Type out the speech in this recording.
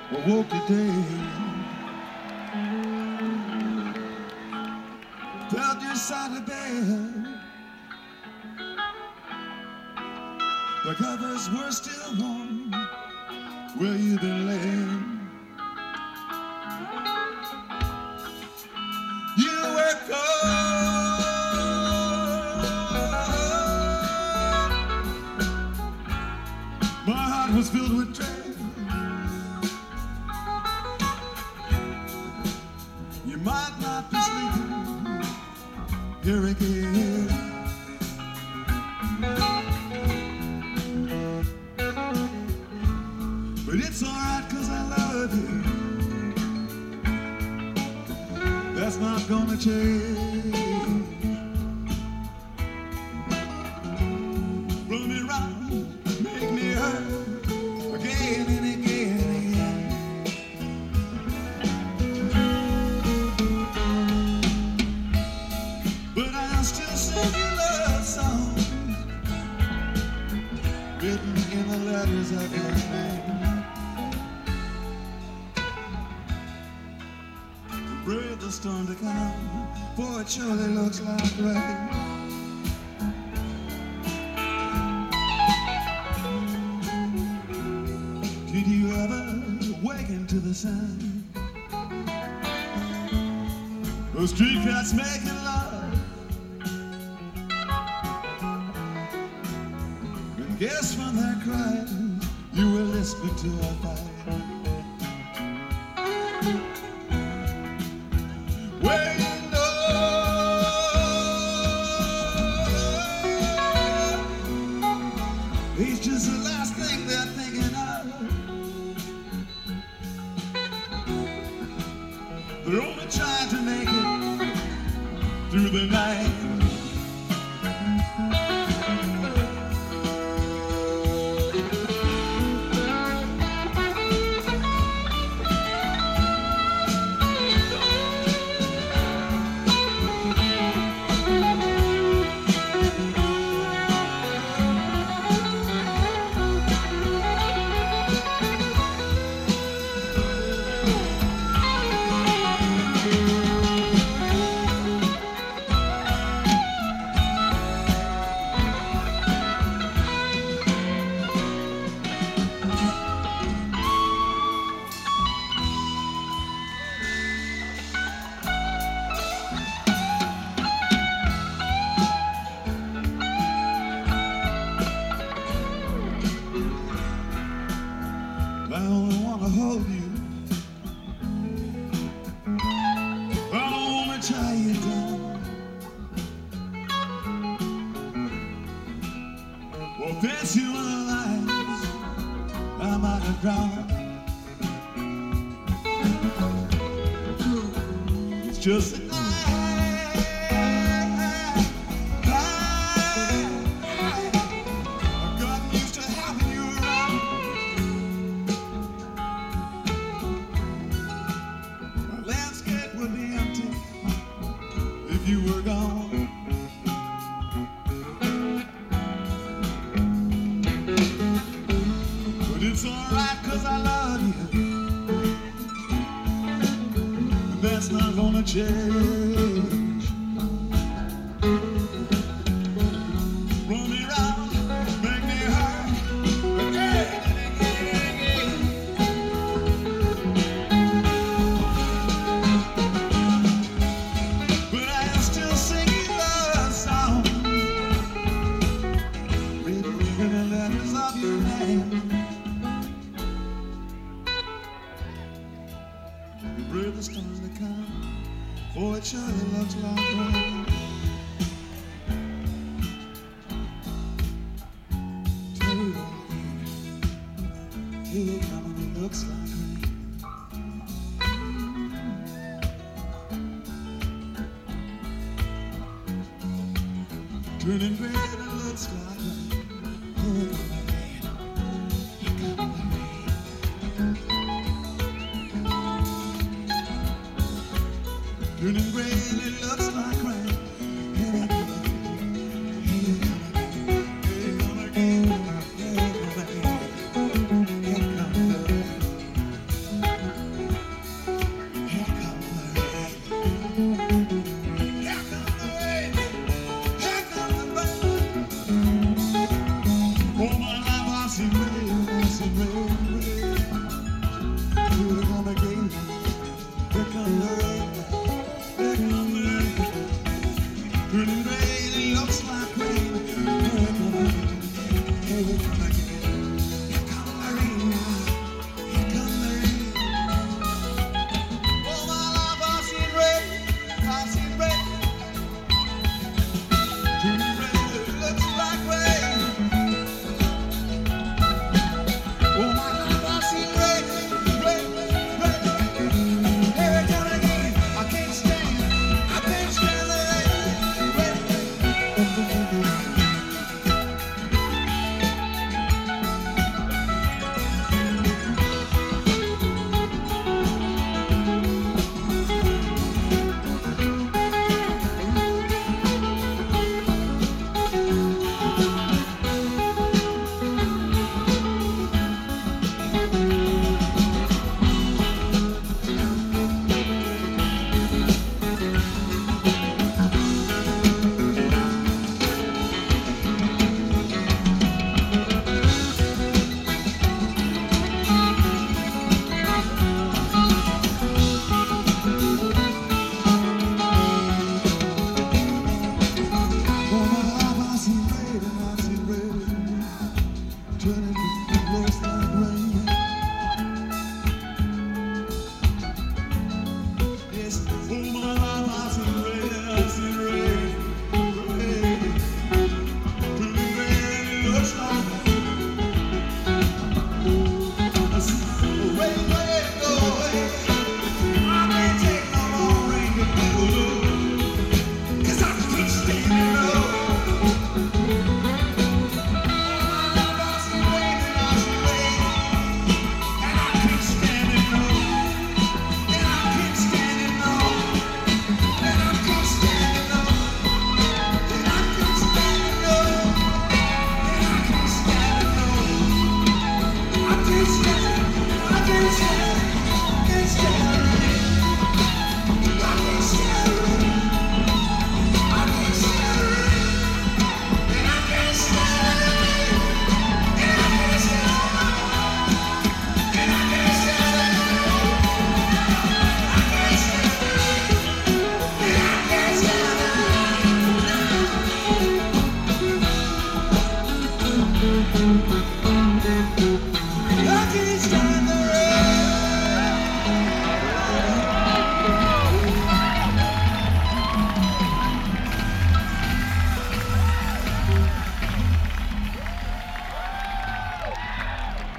Woke today, felt your side of bed. The covers were still warm where you'd been laying. You were cold. My heart was filled with dread. You might not be sleeping here again. But it's alright 'cause I love you. That's not gonna change. Run me round, make me hurt again and again and again. But I'll still sing you love songs written in the letters of your name. Brave the storm to come, for it surely looks like rain. Did you ever awaken to the sound those street cats making love? And guess from their cries you were listening to a fight. Where you know it's just the last thing they're thinking of. They're only trying to make it through the night. I only wanna hold you. I don't wanna tie you down. Well, fence you in the lines I might have drowned. It's just a night. I've gotten used to having you around. Would be empty if you were gone. But it's alright 'cause I love you, and that's not gonna change. Run me round, make me hurt again and again and again. You brave the storms that come, for it surely looks like rain. Tell you it coming, it looks like rain. Turning red, it looks like rain.